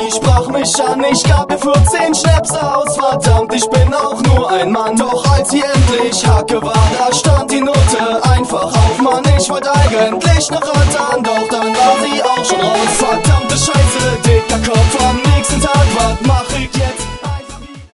sie sprach mich an, ich gab ihr 14 Schnaps aus. Verdammt, ich bin auch nur ein Mann. Doch als sie endlich Hacke war, da stand die Note einfach auf, Mann. Ich wollte eigentlich noch rattern, doch dann war sie auch schon raus. Verdammte Scheiße, dicker Kopf am nächsten Tag, was mach ich jetzt?